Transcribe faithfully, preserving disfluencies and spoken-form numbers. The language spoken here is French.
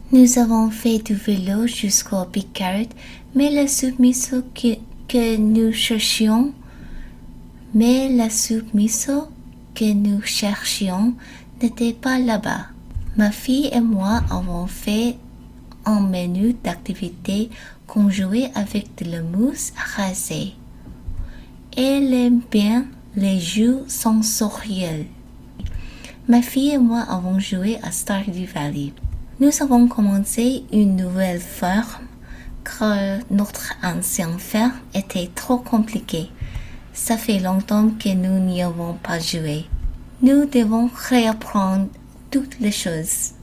Nous avons fait du vélo jusqu'au Picard, mais la soupe miso que, que nous cherchions, mais la soupe miso que nous cherchions n'était pas là-bas. Ma fille et moi avons fait un menu d'activités qu'on jouait avec de la mousse à raser. Elle aime bien les jeux sensoriels. Ma fille et moi avons joué à Stardew Valley. Nous avons commencé une nouvelle ferme car notre ancienne ferme était trop compliquée. Ça fait longtemps que nous n'y avons pas joué. Nous devons réapprendre toutes les choses.